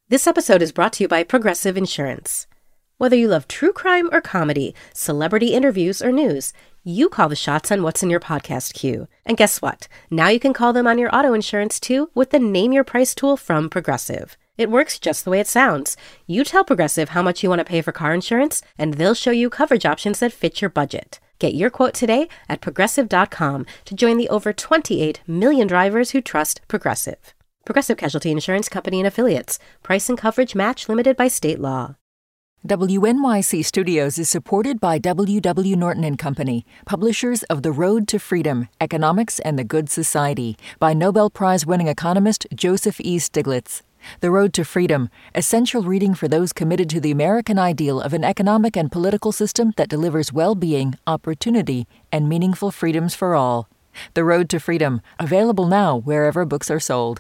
This episode is brought to you by Progressive Insurance. Whether you love true crime or comedy, celebrity interviews or news, you call the shots on what's in your podcast queue. And guess what? Now you can call them on your auto insurance too with the Name Your Price tool from Progressive. It works just the way it sounds. You tell Progressive how much you want to pay for car insurance, and they'll show you coverage options that fit your budget. Get your quote today at Progressive.com to join the over 28 million drivers who trust Progressive. Progressive Casualty Insurance Company and Affiliates. Price and coverage match limited by state law. WNYC Studios is supported by W.W. Norton and Company, publishers of The Road to Freedom, Economics and the Good Society, by Nobel Prize-winning economist Joseph E. Stiglitz. The Road to Freedom, essential reading for those committed to the American ideal of an economic and political system that delivers well-being, opportunity, and meaningful freedoms for all. The Road to Freedom, available now wherever books are sold.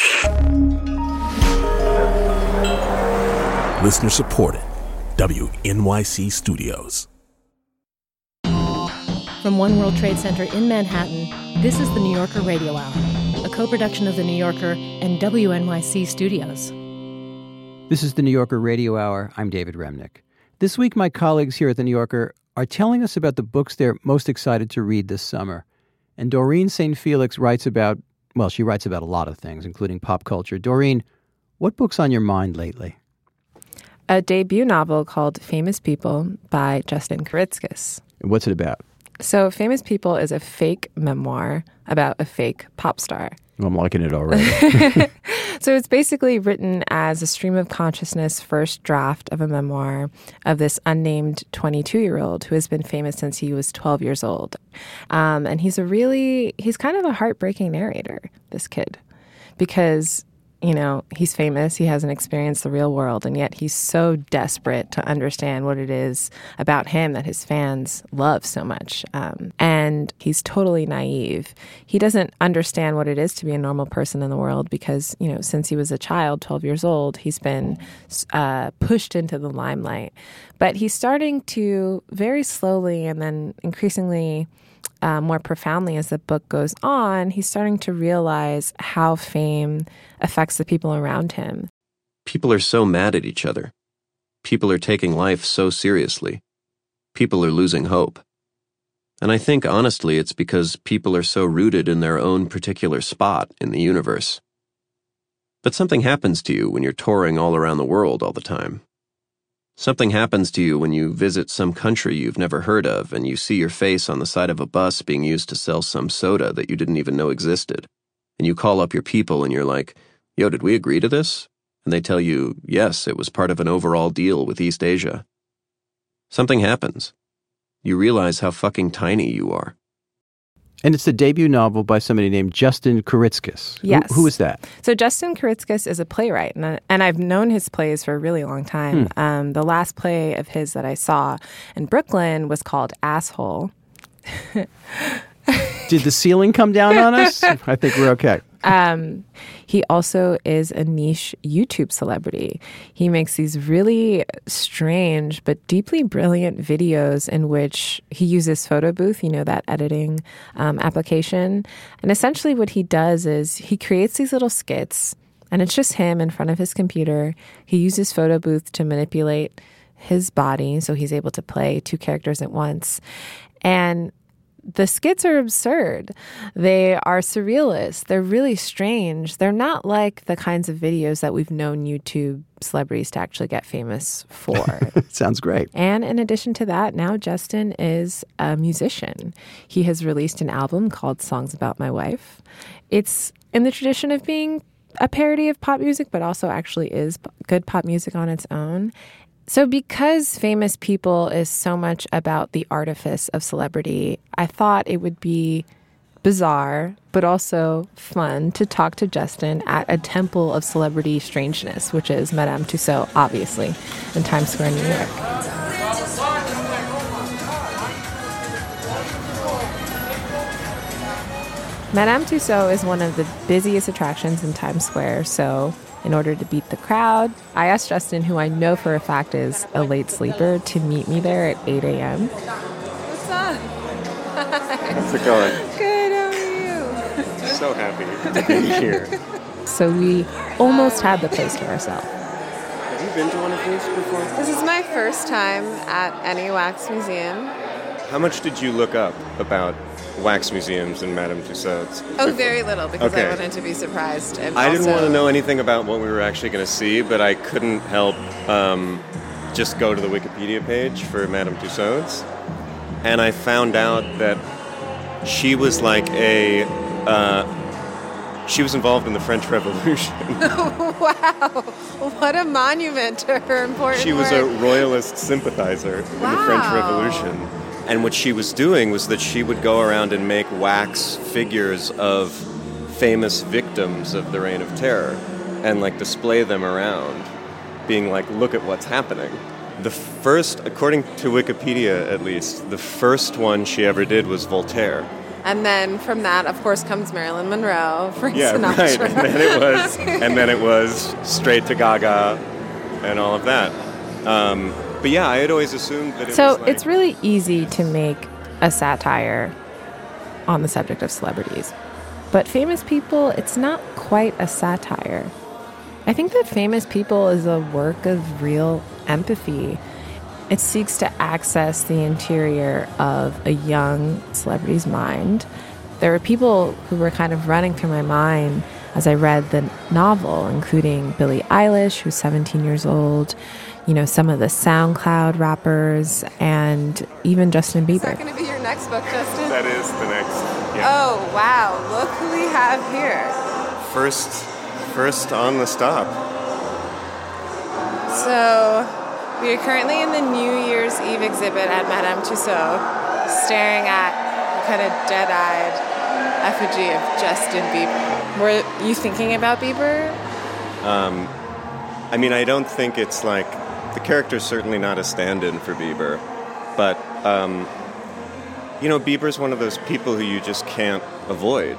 Listener supported. WNYC Studios. From One World Trade Center in Manhattan, this is the New Yorker Radio Hour, a co-production of The New Yorker and WNYC Studios. This is the New Yorker Radio Hour. I'm David Remnick. This week, my colleagues here at The New Yorker are telling us about the books they're most excited to read this summer. And Doreen St. Felix writes about a lot of things, including pop culture. Doreen, what book's on your mind lately? A debut novel called Famous People by Justin Kuritzkis. What's it about? So Famous People is a fake memoir about a fake pop star. I'm liking it already. So it's basically written as a stream of consciousness first draft of a memoir of this unnamed 22-year-old who has been famous since he was 12 years old. And he's kind of a heartbreaking narrator, this kid, because he's famous, he hasn't experienced the real world, and yet he's so desperate to understand what it is about him that his fans love so much. And he's totally naive. He doesn't understand what it is to be a normal person in the world because, since he was a child, 12 years old, he's been pushed into the limelight. But he's starting to very slowly and then increasingly more profoundly as the book goes on, he's starting to realize how fame affects the people around him. People are so mad at each other. People are taking life so seriously. People are losing hope. And I think, honestly, it's because people are so rooted in their own particular spot in the universe. But something happens to you when you're touring all around the world all the time. Something happens to you when you visit some country you've never heard of and you see your face on the side of a bus being used to sell some soda that you didn't even know existed. And you call up your people and you're like, "Yo, did we agree to this?" And they tell you, yes, it was part of an overall deal with East Asia. Something happens. You realize how fucking tiny you are. And it's the debut novel by somebody named Justin Kuritzkis. Yes. Who is that? So Justin Kuritzkis is a playwright, and I've known his plays for a really long time. The last play of his that I saw in Brooklyn was called Asshole. Did the ceiling come down on us? I think we're okay. He also is a niche YouTube celebrity. He makes these really strange but deeply brilliant videos in which he uses Photo Booth, that editing application. And essentially what he does is he creates these little skits, and it's just him in front of his computer. He uses Photo Booth to manipulate his body so he's able to play two characters at once. And the skits are absurd. They are surrealist. They're really strange. They're not like the kinds of videos that we've known YouTube celebrities to actually get famous for. Sounds great. And in addition to that, now Justin is a musician. He has released an album called Songs About My Wife. It's in the tradition of being a parody of pop music, but also actually is good pop music on its own. So because Famous People is so much about the artifice of celebrity, I thought it would be bizarre, but also fun to talk to Justin at a temple of celebrity strangeness, which is Madame Tussauds, obviously, in Times Square, New York. Madame Tussauds is one of the busiest attractions in Times Square, so in order to beat the crowd, I asked Justin, who I know for a fact is a late sleeper, to meet me there at 8 a.m. What's up? How's it going? Good, how are you? So happy to be here. So we almost had the place to ourselves. Have you been to one of these before? This is my first time at any wax museum. How much did you look up about wax museums and Madame Tussauds? Oh, very little, because Okay. I wanted to be surprised. And I didn't also- want to know anything about what we were actually going to see, but I couldn't help just go to the Wikipedia page for Madame Tussauds. And I found out that she was like she was involved in the French Revolution. Wow, what a monument to her important She was a work. royalist sympathizer in the French Wow. Revolution. And what she was doing was that she would go around and make wax figures of famous victims of the Reign of Terror and like display them around, being like, look at what's happening. The first, according to Wikipedia at least, the first one she ever did was Voltaire. And then from that, of course, comes Marilyn Monroe, Frank Yeah, Sinatra. right. And then it was straight to Gaga and all of that. But yeah, I had always assumed that it So was like, it's really easy to make a satire on the subject of celebrities. But famous people, it's not quite a satire. I think that Famous People is a work of real empathy. It seeks to access the interior of a young celebrity's mind. There were people who were kind of running through my mind as I read the novel, including Billie Eilish, who's 17 years old, you know, some of the SoundCloud rappers, and even Justin Bieber. Is that going to be your next book, Justin? that is the next. Yeah. Oh, wow. Look who we have here. First on the stop. So, we are currently in the New Year's Eve exhibit at Madame Tussauds, staring at a kind of dead-eyed effigy of Justin Bieber. Were you thinking about Bieber? I mean, I don't think it's like the character's certainly not a stand-in for Bieber, but you know, Bieber's one of those people who you just can't avoid.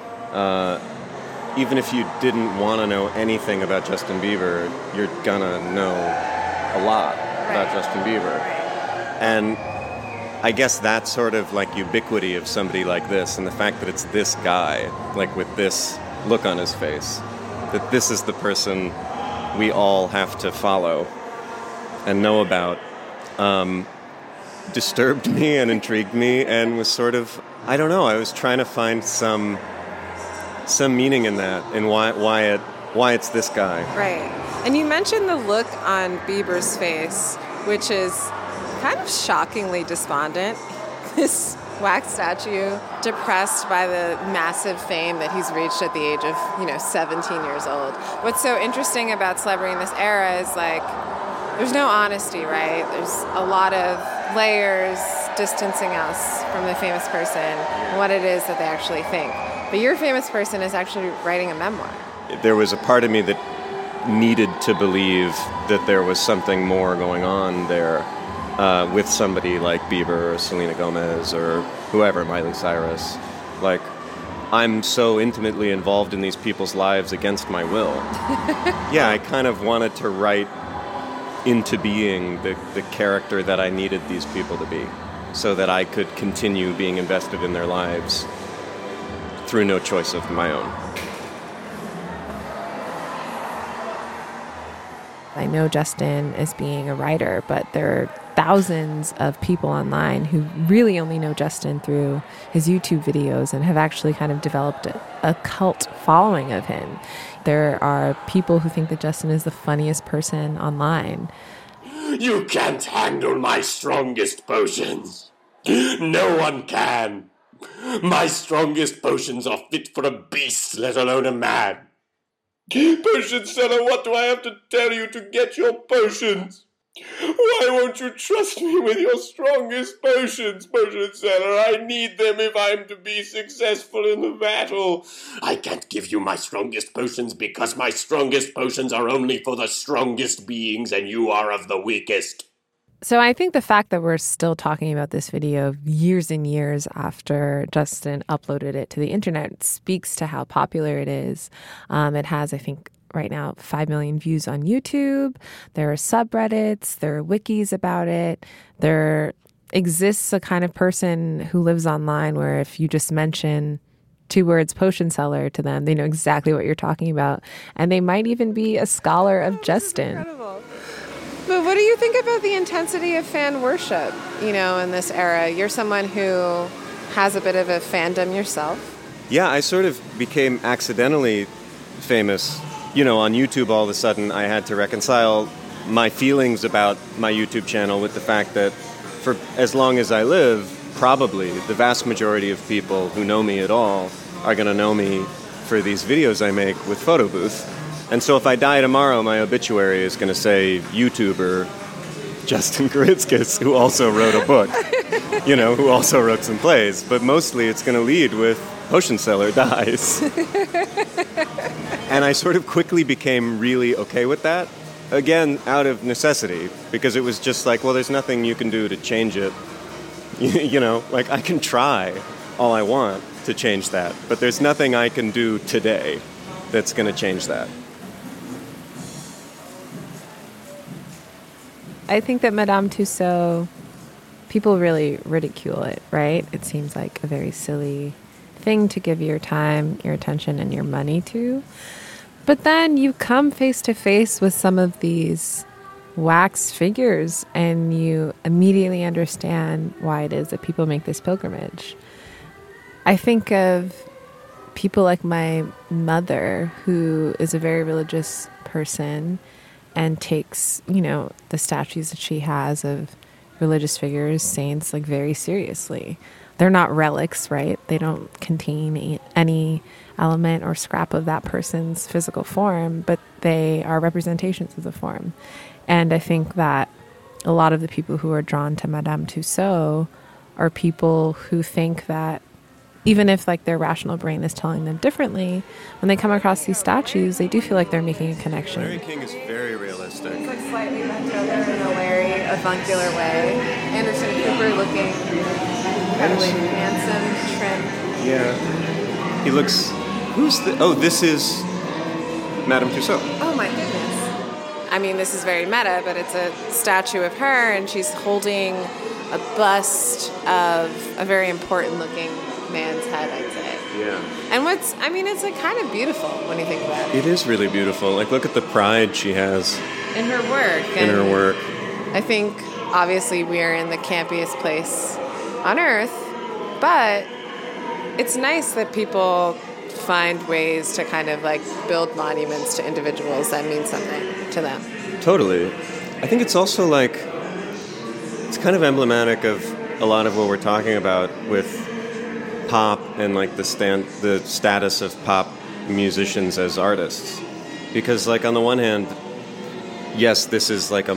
Even if you didn't want to know anything about Justin Bieber, you're gonna know a lot about Justin Bieber. And I guess that sort of like ubiquity of somebody like this, and the fact that it's this guy, like with this look on his face, that this is the person we all have to follow and know about, disturbed me and intrigued me, and was sort of, I don't know, I was trying to find some meaning in that, and why it's this guy. Right. And you mentioned the look on Bieber's face, which is kind of shockingly despondent. This wax statue, depressed by the massive fame that he's reached at the age of, 17 years old. What's so interesting about celebrity in this era is, like, there's no honesty, right? There's a lot of layers distancing us from the famous person and what it is that they actually think. But your famous person is actually writing a memoir. There was a part of me that needed to believe that there was something more going on there with somebody like Bieber or Selena Gomez or whoever, Miley Cyrus. Like, I'm so intimately involved in these people's lives against my will. Yeah, I kind of wanted to write into being the character that I needed these people to be, so that I could continue being invested in their lives through no choice of my own. I know Justin as being a writer, but there are thousands of people online who really only know Justin through his YouTube videos and have actually kind of developed a cult following of him. There are people who think that Justin is the funniest person online. You can't handle my strongest potions. No one can. My strongest potions are fit for a beast, let alone a man. Potion seller, what do I have to tell you to get your potions? Why won't you trust me with your strongest potions, potion seller? I need them if I'm to be successful in the battle. I can't give you my strongest potions because my strongest potions are only for the strongest beings and you are of the weakest. So I think the fact that we're still talking about this video years and years after Justin uploaded it to the internet speaks to how popular it is. It has, I think, right now 5 million views on YouTube. There are subreddits. There are wikis about it. There exists a kind of person who lives online where if you just mention 2 words potion seller to them, they know exactly what you're talking about. And they might even be a scholar of Justin. Incredible. But what do you think about the intensity of fan worship, in this era? You're someone who has a bit of a fandom yourself. Yeah, I sort of became accidentally famous. On YouTube, all of a sudden, I had to reconcile my feelings about my YouTube channel with the fact that for as long as I live, probably the vast majority of people who know me at all are going to know me for these videos I make with Photo Booth. And so if I die tomorrow, my obituary is going to say YouTuber Justin Kuritzkis, who also wrote a book, who also wrote some plays. But mostly it's going to lead with Potion Seller dies. And I sort of quickly became really okay with that. Again, out of necessity, because it was just like, well, there's nothing you can do to change it. I can try all I want to change that, but there's nothing I can do today that's going to change that. I think that Madame Tussauds, people really ridicule it, right? It seems like a very silly thing to give your time, your attention, and your money to. But then you come face to face with some of these wax figures and you immediately understand why it is that people make this pilgrimage. I think of people like my mother, who is a very religious person and takes, the statues that she has of religious figures, saints, very seriously. They're not relics, right? They don't contain any element or scrap of that person's physical form, but they are representations of the form. And I think that a lot of the people who are drawn to Madame Tussauds are people who think that even if their rational brain is telling them differently, when they come across these statues, they do feel like they're making a connection. Larry King is very realistic. He's slightly bent over in a Larry avuncular way. Anderson Cooper looking incredibly handsome, trim. Yeah. He looks... this is Madame Tussauds. Oh my goodness. I mean, this is very meta, but it's a statue of her, and she's holding a bust of a very important looking man's head, I'd say. Yeah. And it's kind of beautiful when you think about it. It is really beautiful. Look at the pride she has. In her work. I think, obviously, we are in the campiest place on Earth, but it's nice that people find ways to kind of build monuments to individuals that mean something to them. Totally. I think it's also it's kind of emblematic of a lot of what we're talking about with pop and the status of pop musicians as artists. Because on the one hand, yes, this is a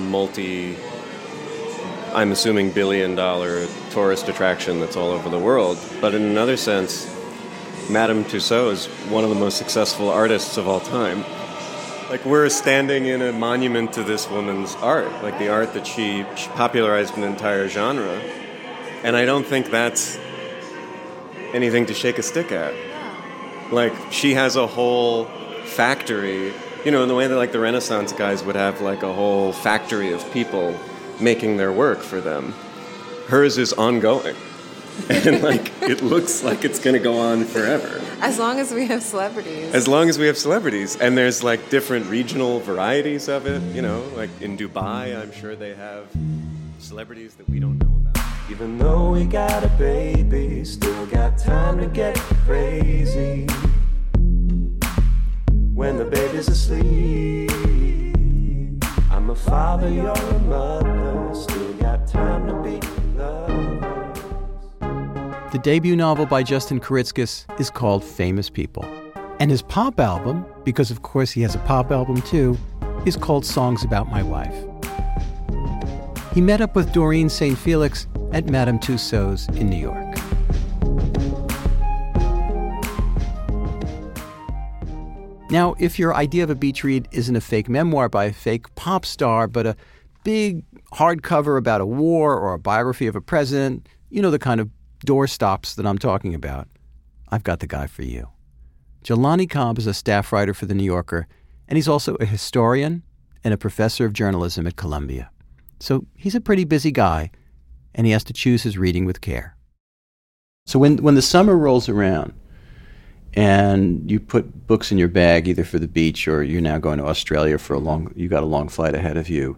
I'm assuming billion-dollar tourist attraction that's all over the world. But in another sense, Madame Tussauds is one of the most successful artists of all time. We're standing in a monument to this woman's art, the art that she popularized an entire genre. And I don't think that's anything to shake a stick at. She has a whole factory, in the way that the Renaissance guys would have a whole factory of people making their work for them. Hers is ongoing. And it looks like it's going to go on forever. As long as we have celebrities. And there's different regional varieties of it, in Dubai, I'm sure they have celebrities that we don't know about. Even though we got a baby, still got time to get crazy. When the baby's asleep, I'm a father, you're a mother, still got time to be lovers. The debut novel by Justin Kuritzkis is called Famous People. And his pop album, because of course he has a pop album too, is called Songs About My Wife. He met up with Doreen St. Felix at Madame Tussauds in New York. Now, if your idea of a beach read isn't a fake memoir by a fake pop star, but a big hardcover about a war or a biography of a president, the kind of doorstops that I'm talking about, I've got the guy for you. Jelani Cobb is a staff writer for The New Yorker, and he's also a historian and a professor of journalism at Columbia. So he's a pretty busy guy, and he has to choose his reading with care. So when the summer rolls around and you put books in your bag, either for the beach or you're now going to Australia for you got a long flight ahead of you,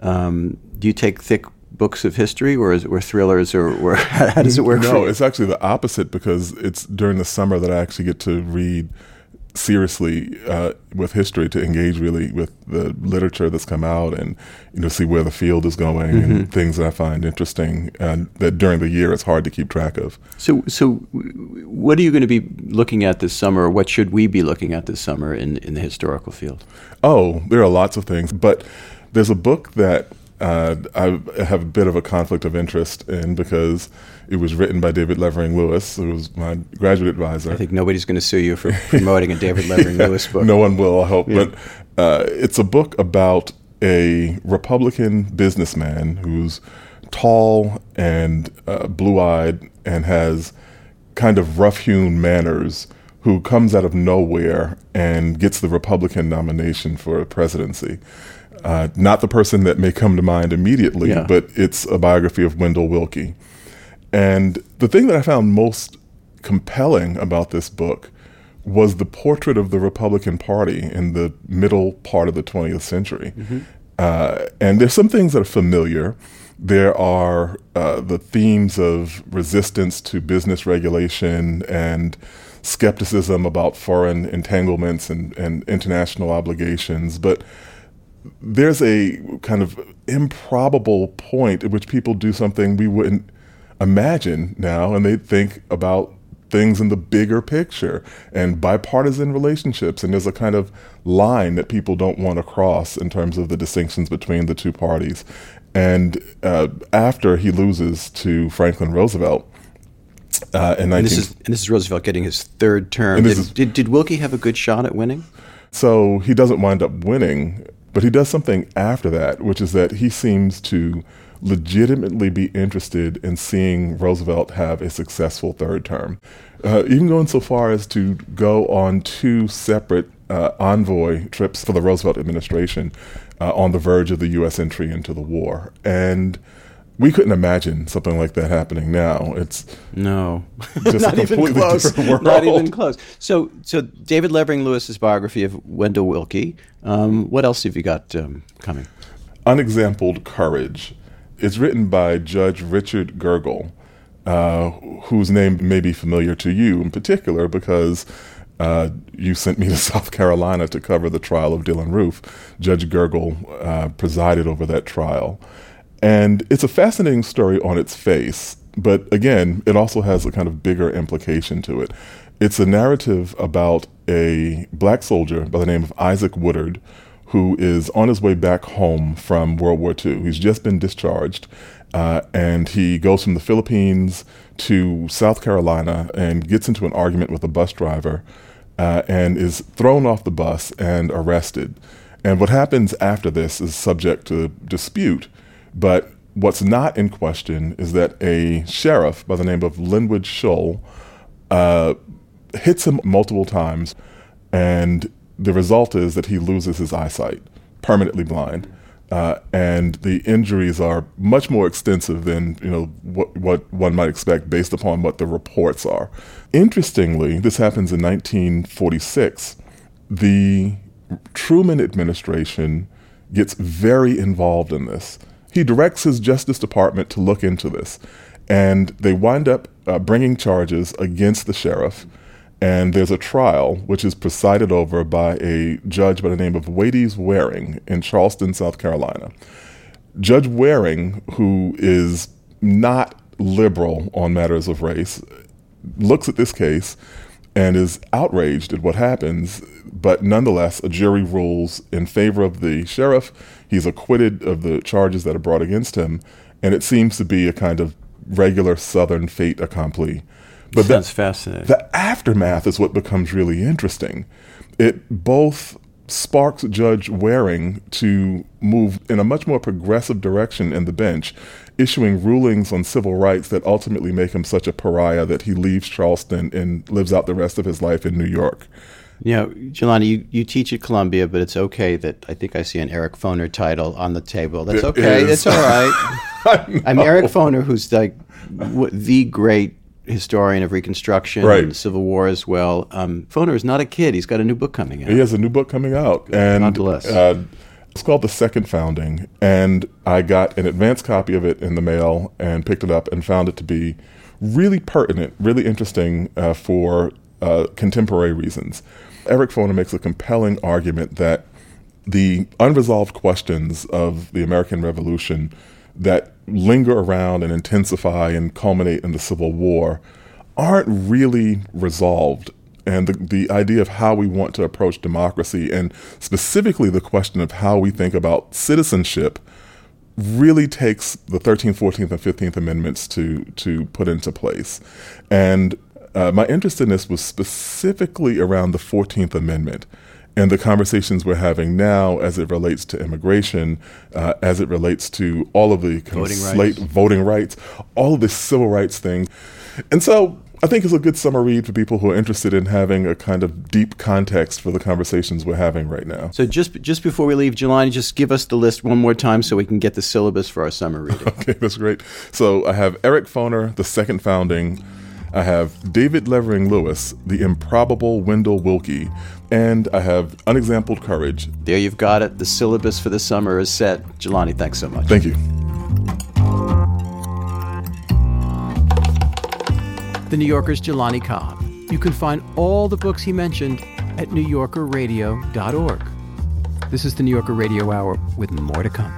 Do you take thick books of history, or thrillers, or how does it work? No, it's actually the opposite, because it's during the summer that I actually get to read seriously with history, to engage really with the literature that's come out, and see where the field is going, and things that I find interesting, and that during the year it's hard to keep track of. So what are you going to be looking at this summer, or what should we be looking at this summer in the historical field? Oh, there are lots of things, but there's a book that I have a bit of a conflict of interest in, because it was written by David Levering Lewis, who was my graduate advisor. I think nobody's going to sue you for promoting a David Levering Lewis book. No one will, I hope. Yeah. But it's a book about a Republican businessman who's tall and blue-eyed and has kind of rough-hewn manners, who comes out of nowhere and gets the Republican nomination for a presidency. Not the person that may come to mind immediately, but it's a biography of Wendell Willkie. And the thing that I found most compelling about this book was the portrait of the Republican Party in the middle part of the 20th century. And there's some things that are familiar. There are the themes of resistance to business regulation and skepticism about foreign entanglements and international obligations. But there's a kind of improbable point at which people do something we wouldn't imagine now, and they think about things in the bigger picture and bipartisan relationships, and there's a kind of line that people don't want to cross in terms of the distinctions between the two parties. And after he loses to Franklin Roosevelt in and this is Roosevelt getting his third term. Did Willkie have a good shot at winning? So he doesn't wind up winning, but he does something after that, which is that he seems to legitimately be interested in seeing Roosevelt have a successful third term, even going so far as to go on 2 separate envoy trips for the Roosevelt administration on the verge of the U.S. entry into the war. And we couldn't imagine something like that happening now. It's just not a completely different world. Not even close. So David Levering Lewis's biography of Wendell Willkie. What else have you got coming? Unexampled Courage. It's written by Judge Richard Gergel, whose name may be familiar to you in particular because you sent me to South Carolina to cover the trial of Dylann Roof. Judge Gergel presided over that trial. And it's a fascinating story on its face, but again, it also has a kind of bigger implication to it. It's a narrative about a black soldier by the name of Isaac Woodard, who is on his way back home from World War II. He's just been discharged, and he goes from the Philippines to South Carolina and gets into an argument with a bus driver and is thrown off the bus and arrested. And what happens after this is subject to dispute, but what's not in question is that a sheriff by the name of Linwood Shull hits him multiple times, and the result is that he loses his eyesight, permanently blind, and the injuries are much more extensive than what one might expect based upon what the reports are. Interestingly, this happens in 1946. The Truman administration gets very involved in this. He directs his Justice Department to look into this, and they wind up bringing charges against the sheriff. And there's a trial which is presided over by a judge by the name of Wades Waring in Charleston, South Carolina. Judge Waring, who is not liberal on matters of race, looks at this case and is outraged at what happens, but nonetheless, a jury rules in favor of the sheriff. He's acquitted of the charges that are brought against him, and it seems to be a kind of regular Southern fait accompli. But that's fascinating. The aftermath is what becomes really interesting. It both sparks Judge Waring to move in a much more progressive direction in the bench, issuing rulings on civil rights that ultimately make him such a pariah that he leaves Charleston and lives out the rest of his life in New York. Jelani, you teach at Columbia, but it's okay that I think I see an Eric Foner title on the table. That's okay. It's all right. I'm Eric Foner, who's like the great historian of Reconstruction and the Civil War as well. Foner is not a kid. He's got a new book coming out. He has a new book coming out. And nonetheless, It's called The Second Founding, and I got an advance copy of it in the mail and picked it up and found it to be really pertinent, really interesting for contemporary reasons. Eric Foner makes a compelling argument that the unresolved questions of the American Revolution that linger around and intensify and culminate in the Civil War aren't really resolved. And the idea of how we want to approach democracy, and specifically the question of how we think about citizenship, really takes the 13th, 14th, and 15th Amendments to put into place. And my interest in this was specifically around the 14th Amendment and the conversations we're having now as it relates to immigration, as it relates to all of the voting rights, all of the civil rights thing. And so I think it's a good summer read for people who are interested in having a kind of deep context for the conversations we're having right now. So just before we leave, Jelani, just give us the list one more time so we can get the syllabus for our summer reading. Okay, that's great. So I have Eric Foner, The Second Founding. I have David Levering Lewis, The Improbable Wendell Willkie, and I have Unexampled Courage. There you've got it. The syllabus for the summer is set. Jelani, thanks so much. Thank you. The New Yorker's Jelani Cobb. You can find all the books he mentioned at newyorkerradio.org. This is the New Yorker Radio Hour with more to come.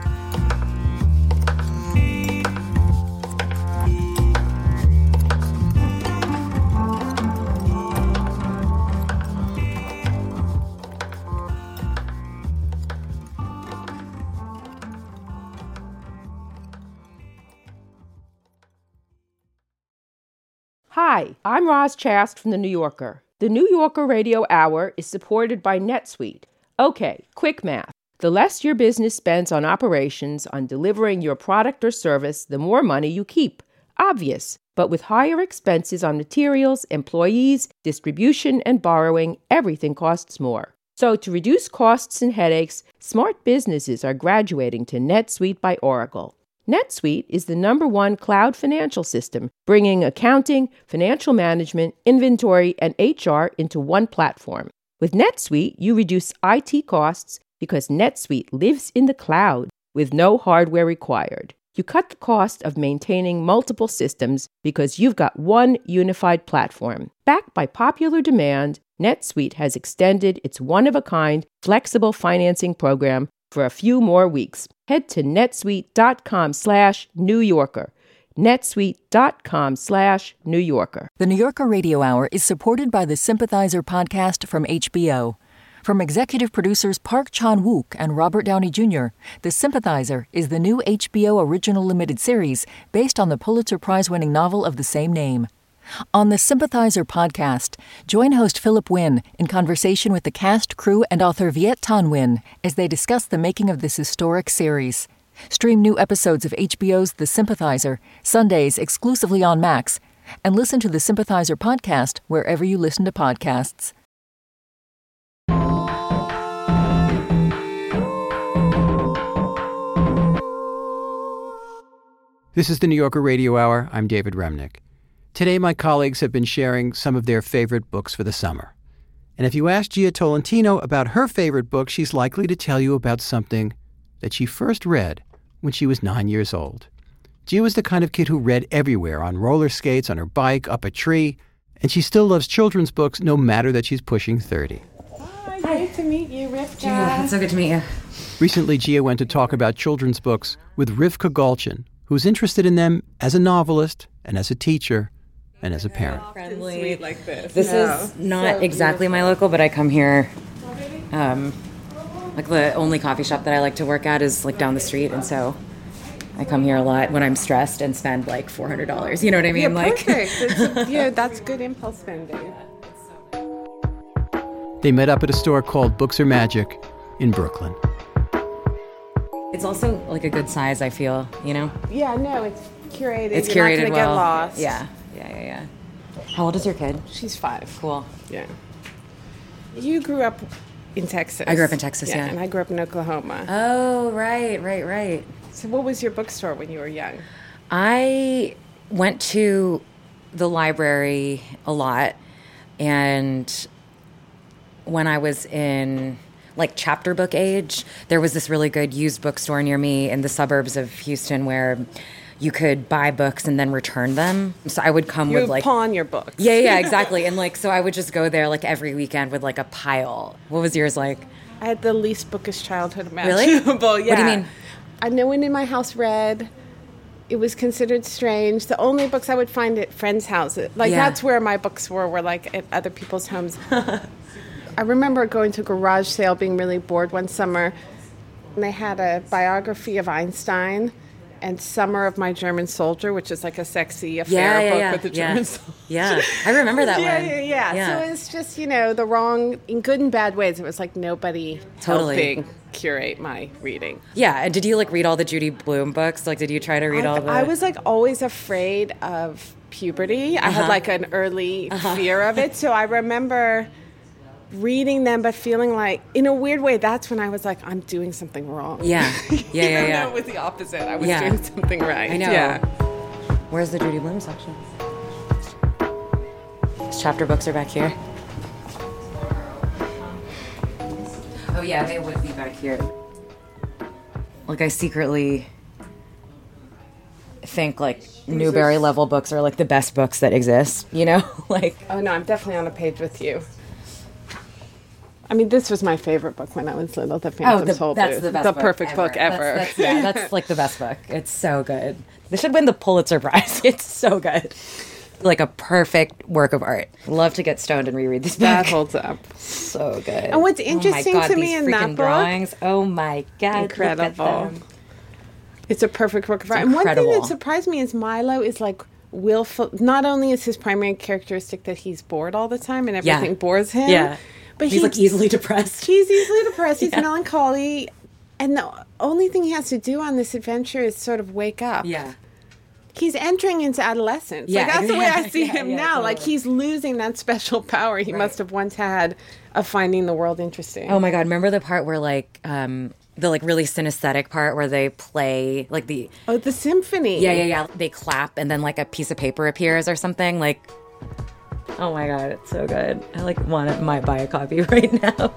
Hi, I'm Roz Chast from The New Yorker. The New Yorker Radio Hour is supported by NetSuite. Okay, quick math. The less your business spends on operations, on delivering your product or service, the more money you keep. Obvious. But with higher expenses on materials, employees, distribution, and borrowing, everything costs more. So to reduce costs and headaches, smart businesses are graduating to NetSuite by Oracle. NetSuite is the #1 cloud financial system, bringing accounting, financial management, inventory, and HR into one platform. With NetSuite, you reduce IT costs because NetSuite lives in the cloud with no hardware required. You cut the cost of maintaining multiple systems because you've got one unified platform. Backed by popular demand, NetSuite has extended its one-of-a-kind flexible financing program for a few more weeks. Head to netsuite.com/New Yorker. netsuite.com/New Yorker. The New Yorker Radio Hour is supported by the Sympathizer podcast from HBO. From executive producers Park Chan-wook and Robert Downey Jr., The Sympathizer is the new HBO original limited series based on the Pulitzer Prize-winning novel of the same name. On the Sympathizer podcast, join host Philip Wynn in conversation with the cast, crew, and author Viet Thanh Nguyen as they discuss the making of this historic series. Stream new episodes of HBO's The Sympathizer, Sundays exclusively on Max, and listen to the Sympathizer podcast wherever you listen to podcasts. This is the New Yorker Radio Hour. I'm David Remnick. Today, my colleagues have been sharing some of their favorite books for the summer. And if you ask Gia Tolentino about her favorite book, she's likely to tell you about something that she first read when she was 9 years old. Gia was the kind of kid who read everywhere, on roller skates, on her bike, up a tree, and she still loves children's books no matter that she's pushing 30. Hi, great to meet you, Rivka. Gia, it's so good to meet you. Recently, Gia went to talk about children's books with Rivka Galchen, who's interested in them as a novelist and as a teacher and as a parent. Friendly. Sweet like this. This is not exactly my local, but I come here. Like the only coffee shop that I like to work at is like down the street, and so I come here a lot when I'm stressed and spend like $400. You know what I mean? Yeah, perfect. That's good impulse spending. They met up at a store called Books Are Magic in Brooklyn. It's also like a good size, I feel, you know? Yeah, no, it's curated. It's You're curated not gonna well. Get lost. Yeah. How old is your kid? She's 5. Cool. Yeah. You grew up in Texas. I grew up in Texas, yeah. And I grew up in Oklahoma. Oh, right. So what was your bookstore when you were young? I went to the library a lot, and when I was in like chapter book age. There was this really good used bookstore near me in the suburbs of Houston where you could buy books and then return them. So I would come with like... You pawn your books. Yeah, exactly. And like, so I would just go there like every weekend with like a pile. What was yours like? I had the least bookish childhood imaginable. Really? Yeah. What do you mean? No one in my house read. It was considered strange. The only books I would find at friends' houses, that's where my books were like at other people's homes. I remember going to a garage sale, being really bored one summer, and they had a biography of Einstein and Summer of My German Soldier, which is like a sexy affair book with the German soldier. Yeah, I remember that one. Yeah. So it's just, the wrong, in good and bad ways, it was like nobody helping curate my reading. Yeah, and did you like read all the Judy Blume books? Like, did you try to read all the... I was like always afraid of puberty. I had like an early fear of it. So I remember reading them, but feeling like, in a weird way, that's when I was like, I'm doing something wrong. Yeah. It was the opposite. I was doing something right. I know. Yeah. Where's the Judy Blume section? These chapter books are back here. Oh yeah, they would be back here. Like, I secretly think like Newbery level books are like the best books that exist, like... Oh no, I'm definitely on a page with you. I mean, this was my favorite book when I was little, The Phantom's Toll Booth. That's the best the book perfect ever. book ever. That's like the best book. It's so good. They should win the Pulitzer Prize. It's so good. Like a perfect work of art. Love to get stoned and reread this book. That holds up. So good. And what's interesting to me in that book... drawings. Oh my God. Incredible. It's a perfect work of art. And one thing that surprised me is Milo is like willful. Not only is his primary characteristic that he's bored all the time and everything bores him. Yeah. But he's like easily depressed. He's easily depressed. He's melancholy. And the only thing he has to do on this adventure is sort of wake up. Yeah. He's entering into adolescence. Yeah. Like, that's the way I see him now. Totally. Like, he's losing that special power he must have once had of finding the world interesting. Oh my God. Remember the part where like, the like really synesthetic part where they play like the... Oh, the symphony. Yeah. They clap and then like a piece of paper appears or something. Like, oh my God, it's so good. I like might buy a copy right now.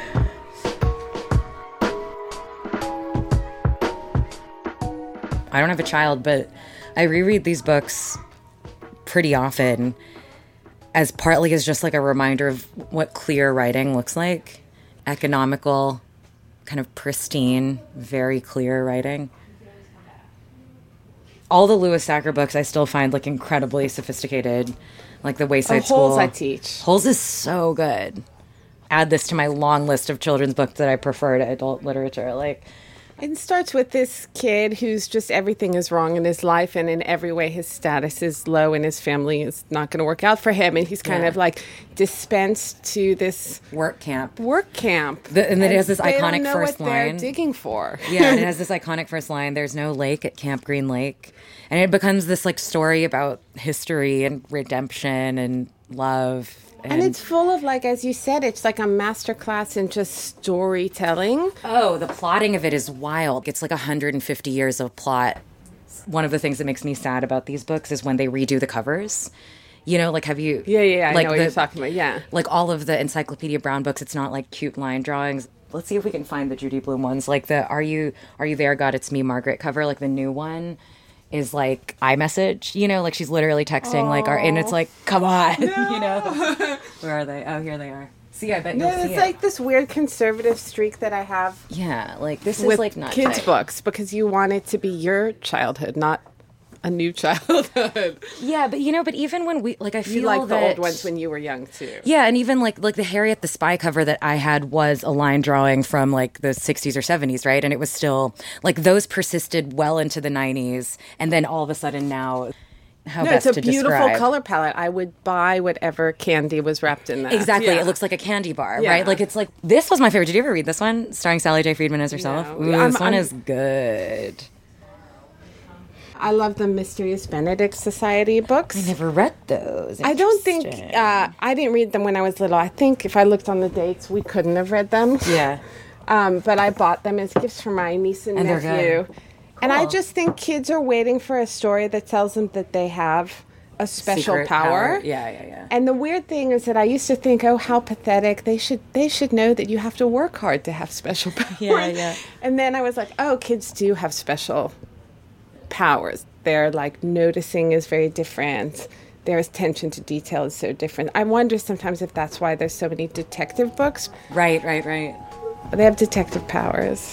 I don't have a child, but I reread these books pretty often as partly as just like a reminder of what clear writing looks like. Economical, kind of pristine, very clear writing. All the Louis Sachar books I still find like incredibly sophisticated, like the Wayside School. Holes I teach. Holes is so good. Add this to my long list of children's books that I prefer to adult literature. Like, it starts with this kid who's just everything is wrong in his life, and in every way his status is low and his family is not going to work out for him, and he's kind of like dispensed to this work camp. And then it has this iconic don't know first what line. They're digging for. Yeah, and it has this iconic first line. There's no lake at Camp Green Lake, and it becomes this like story about history and redemption and love. And it's full of, like, as you said, it's like a masterclass in just storytelling. Oh, the plotting of it is wild. It's like 150 years of plot. One of the things that makes me sad about these books is when they redo the covers. Like, have you... Yeah, like I know what you're talking about, yeah. Like, all of the Encyclopedia Brown books, it's not, like, cute line drawings. Let's see if we can find the Judy Blume ones. Like, the Are You There, God, It's Me, Margaret cover, like, the new one is like iMessage, like she's literally texting and it's like, come on, no. Where are they? Oh, here they are. See, I bet you'll see it's like this weird conservative streak that I have. Yeah, like this with is like not kids' books because you want it to be your childhood, not a new childhood. Yeah, but but even when we I feel you like that the old ones when you were young too. Yeah, and even like the Harriet the Spy cover that I had was a line drawing from like the 60s or 70s, right? And it was still like those persisted well into the 90s, and then all of a sudden now. It's a beautiful color palette. I would buy whatever candy was wrapped in that. Exactly. Yeah. It looks like a candy bar, right? Like, it's like, this was my favorite. Did you ever read this one? Starring Sally J. Friedman as herself? No. Ooh, this one is good. I love the Mysterious Benedict Society books. I never read those. I don't think, I didn't read them when I was little. I think if I looked on the dates, we couldn't have read them. Yeah. But I bought them as gifts for my niece and nephew. They're good. And I just think kids are waiting for a story that tells them that they have a special secret power. Yeah. And the weird thing is that I used to think, oh, how pathetic. They should know that you have to work hard to have special powers. Yeah. And then I was like, oh, kids do have special powers. Their like noticing is very different. Their attention to detail is so different. I wonder sometimes if that's why there's so many detective books. Right. They have detective powers.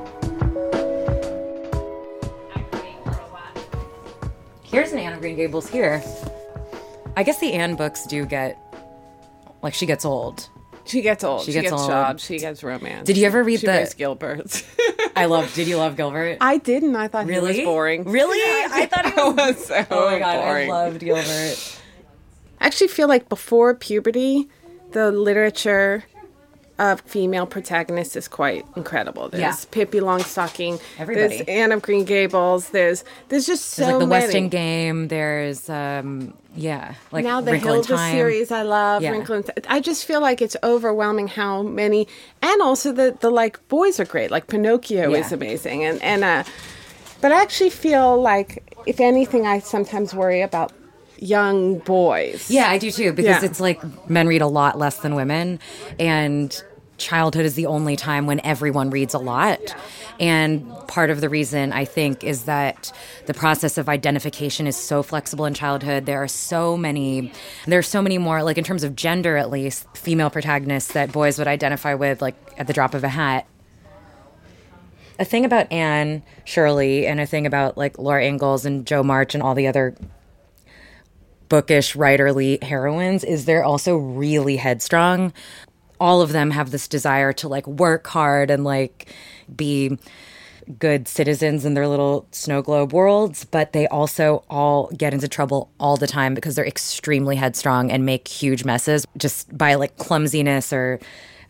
Here's an Anne of Green Gables here. I guess the Anne books do get, like, she gets old. She gets old. She gets old. jobs. She gets romance. Did you ever read she reads Gilbert? Did you love Gilbert? I didn't. I thought really? he was boring. Really? I thought he was so oh my God, boring. I loved Gilbert. I actually feel like before puberty, the literature of female protagonists is quite incredible. There's Pippi Longstocking. Everybody. There's Anne of Green Gables. There's just so many. There's like the West End Game. There's like now the Wrinkle in Hilda Time. series. I love Wrinkle in Time. I just feel like it's overwhelming how many, and also the like boys are great. Like Pinocchio is amazing, but I actually feel like if anything, I sometimes worry about young boys. Yeah, I do too, because it's like men read a lot less than women, and childhood is the only time when everyone reads a lot. Yeah. And part of the reason, I think, is that the process of identification is so flexible in childhood. There's so many more, like in terms of gender at least, female protagonists that boys would identify with, like at the drop of a hat. A thing about Anne Shirley and a thing about like Laura Ingalls and Jo March and all the other bookish, writerly heroines is they're also really headstrong. All of them have this desire to like work hard and like be good citizens in their little snow globe worlds, but they also all get into trouble all the time because they're extremely headstrong and make huge messes just by like clumsiness or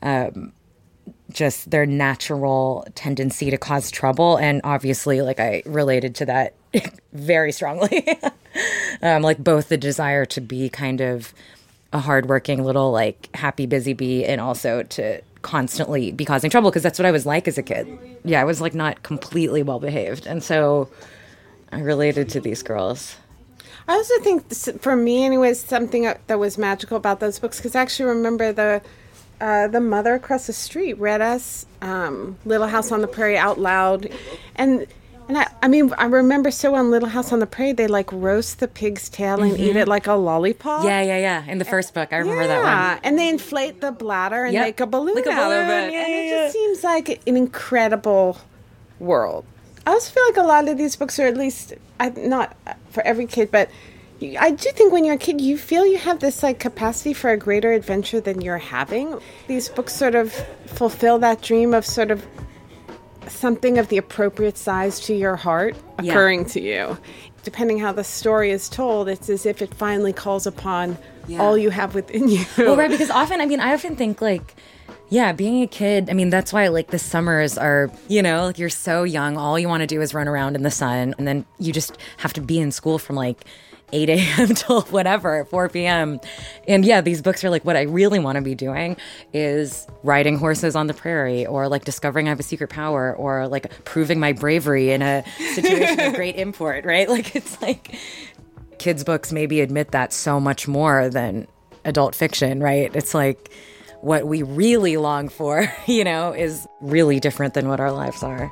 just their natural tendency to cause trouble. And obviously, like, I related to that very strongly. Like both the desire to be kind of a hardworking little like happy busy bee and also to constantly be causing trouble, because that's what I was like as a kid. Yeah, I was like not completely well behaved, and so I related to these girls. I also think for me anyways, something that was magical about those books, because I actually remember the mother across the street read us Little House on the Prairie out loud, and I mean, I remember so on Little House on the Prairie, they like roast the pig's tail and eat it like a lollipop. Yeah. In the first book, I remember that one. Yeah, and they inflate the bladder and make a balloon out of it. Yeah, and it just seems like an incredible world. I also feel like a lot of these books are, at least, not for every kid, but I do think when you're a kid, you feel you have this like capacity for a greater adventure than you're having. These books sort of fulfill that dream of sort of something of the appropriate size to your heart occurring to you. Depending how the story is told, it's as if it finally calls upon all you have within you. Well, right, because often, I mean, I often think like, yeah, being a kid, I mean, that's why like the summers are, you know, like you're so young, all you want to do is run around in the sun, and then you just have to be in school from like 8 a.m. till whatever, 4 p.m. And yeah, these books are like, what I really want to be doing is riding horses on the prairie, or like discovering I have a secret power, or like proving my bravery in a situation of great import, right? Like it's like kids' books maybe admit that so much more than adult fiction, right? It's like what we really long for, you know, is really different than what our lives are.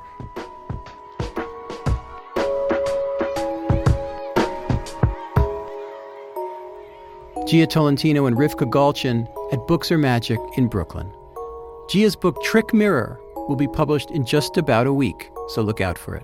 Jia Tolentino and Rivka Galchen at Books Are Magic in Brooklyn. Jia's book Trick Mirror will be published in just about a week, so look out for it.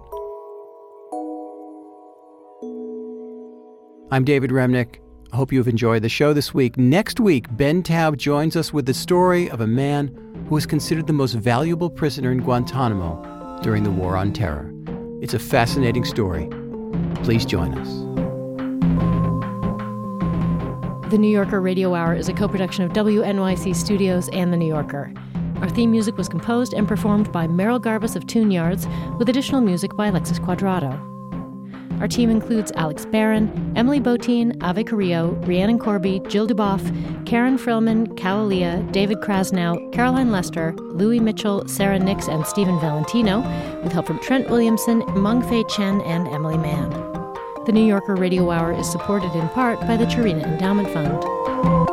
I'm David Remnick. I hope you've enjoyed the show this week. Next week, Ben Taub joins us with the story of a man who was considered the most valuable prisoner in Guantanamo during the War on Terror. It's a fascinating story. Please join us. The New Yorker Radio Hour is a co-production of WNYC Studios and The New Yorker. Our theme music was composed and performed by Merrill Garbus of Tune Yards, with additional music by Alexis Quadrado. Our team includes Alex Barron, Emily Botine, Ave Carrillo, Rhiannon Corby, Jill Duboff, Karen Frillman, Calalia, David Krasnow, Caroline Lester, Louis Mitchell, Sarah Nix, and Stephen Valentino, with help from Trent Williamson, Meng Fei Chen, and Emily Mann. The New Yorker Radio Hour is supported in part by the Cherena Endowment Fund.